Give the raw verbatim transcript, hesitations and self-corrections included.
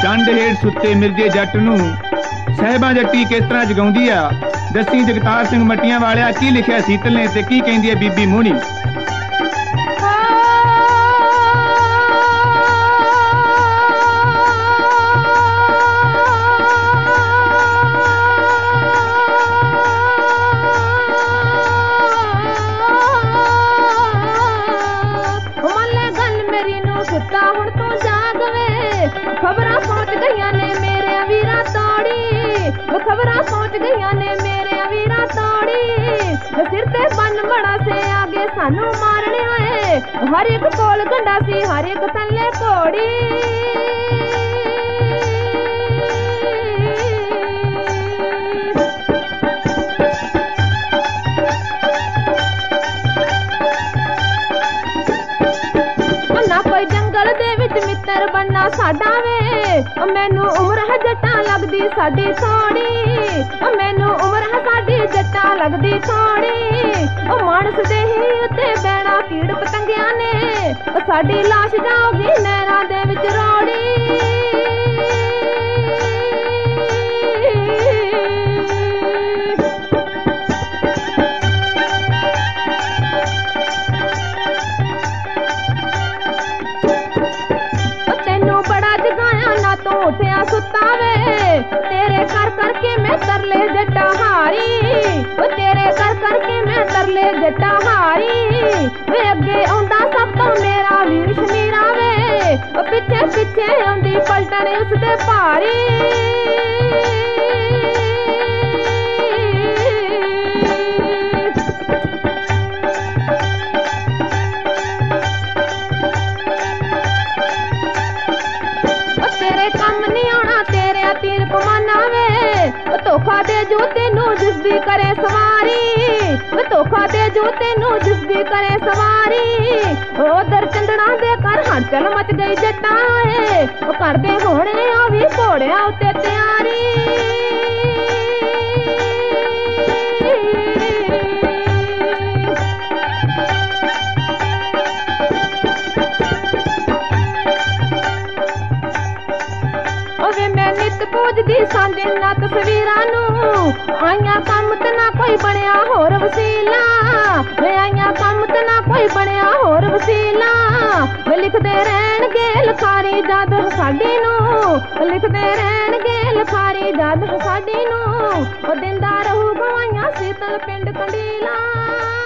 ਡੰਡ ਹੇਠ ਸੁੱਤੇ ਮਿਰਜੇ ਜੱਟ ਨੂੰ ਸਾਹਿਬਾਂ ਜੱਟੀ ਕਿਸ ਤਰ੍ਹਾਂ ਜਗਾਉਂਦੀ ਆ। ਦੱਸੀ ਜਗਤਾਰ ਸਿੰਘ ਮੱਟੀਆਂ ਵਾਲਿਆ ਕੀ ਲਿਖਿਆ ਸੀਤਲ ਨੇ ਤੇ ਕੀ ਕਹਿੰਦੀ ਹੈ ਬੀਬੀ ਮੋਹਣੀ। ਹੁਣ ਤੂੰ ਜਾਗ ਵੇ ਖਬਰਾਂ ਪਹੁੰਚ ਗਈਆਂ ਨੇ ਮੇਰੇ ਵੀਰਾਂ ਤੋੜੀ, ਖਬਰਾਂ ਪਹੁੰਚ ਗਈਆਂ ਨੇ ਮੇਰੇ ਵੀਰਾਂ ਤੋੜੀ। ਸਿਰ ਤੇ ਬੰਨ ਬੜਾ ਸੇ ਆਗੇ ਸਾਨੂੰ ਮਾਰਨੇ ਹੋਏ, ਹਰ ਇੱਕ ਕੋਲ ਗੰਡਾ ਸੀ ਹਰ ਇੱਕ ਥੱਲੇ ਘੋੜੀ। ਕੋਈ ਜੰਗਲ ਦੇ ਵਿੱਚ ਮਿੱਤਰ ਬੰਨਾ ਸਾਡਾ ਵੇ, ਮੈਨੂੰ ਉਮਰ ਹੈ ਜੱਟਾਂ ਲੱਗਦੀ ਸਾਡੀ ਥੋੜੀ, ਮੈਨੂੰ ਉਮਰ ਹੈ ਸਾਡੀ ਜੱਟਾਂ ਲੱਗਦੀ ਥੋੜੀ। ਉਹ ਮਾਨਸ ਦੇ ਹੀ ਉੱਤੇ ਬਹਿਣਾ ਕੀੜ ਪਤੰਗਿਆਂ ਨੇ, ਸਾਡੀ ਲਾਸ਼ ਜਾਊਗੀ ਨਹਿਰਾਂ ਦੇ ਵਿੱਚ ਰੋੜੀ। ਤੂੰ ਉੱਠਿਆ ਸੁੱਤਾ ਵੇ ਤੇਰੇ ਕਰ ਕਰਕੇ ਮੈਂ ਤਰਲੇ ਜੱਟਾਂ ਹਾਰੀ, ਤੇਰੇ ਕਰ ਕਰਕੇ ਮੈਂ ਤਰਲੇ ਜੱਟਾਂ ਹਾਰੀ। ਵੇ ਅੱਗੇ ਆਉਂਦਾ ਸਭ ਤੋਂ ਮੇਰਾ ਵੀਰ ਸ਼ਮੀਰਾ ਵੇ, ਪਿੱਛੇ ਪਿੱਛੇ ਆਉਂਦੀ ਪਲਟਣ ਉਸਦੇ ਭਾਰੀ। ਤੀਰ ਕਮਾਨਾ ਵੇ ਧੋਖਾ ਦੇ ਜੂ ਤੈਨੂੰ ਜਿਸਦੀ ਕਰੇ ਸਵਾਰੀ, ਧੋਖਾ ਦੇ ਜੂ ਤੈਨੂੰ ਜਿਸਦੀ ਕਰੇ ਸਵਾਰੀ। ਉਧਰ ਚੰਦਣਾ ਦੇ ਘਰ ਹਲਚਲ ਮਚ ਗਈ ਜੱਟਾਂ ਏ, ਕਰਦੇ ਹੋਣੇ ਆ ਵੀ ਘੋੜਿਆਂ ਉੱਤੇ ਤਿਆਰੀ। ਪੂਜਦੀ ਸਾਂਝੇ ਨਾ ਤਸਵੀਰਾਂ ਨੂੰ, ਆਈਆਂ ਕੰਮ ਤੇ ਨਾ ਕੋਈ ਬਣਿਆ ਹੋਰ ਵਸੀਲਾ, ਵੇ ਆਈਆਂ ਕੰਮ ਤੇ ਨਾ ਕੋਈ ਬਣਿਆ ਹੋਰ ਵਸੀਲਾ। ਵੇ ਲਿਖਦੇ ਰਹਿਣਗੇ ਲਿਖਾਰੀ ਜਦ ਸਾਡੀ ਨੂੰ, ਲਿਖਦੇ ਰਹਿਣਗੇ ਲਿਖਾਰੀ ਜਦ ਸਾਡੀ ਨੂੰ। ਉਹ ਦਿੰਦਾ ਰਹੂ ਗਵਾਈਆਂ ਸੀਤਲ ਪਿੰਡ ਕੰਡੀਲਾ।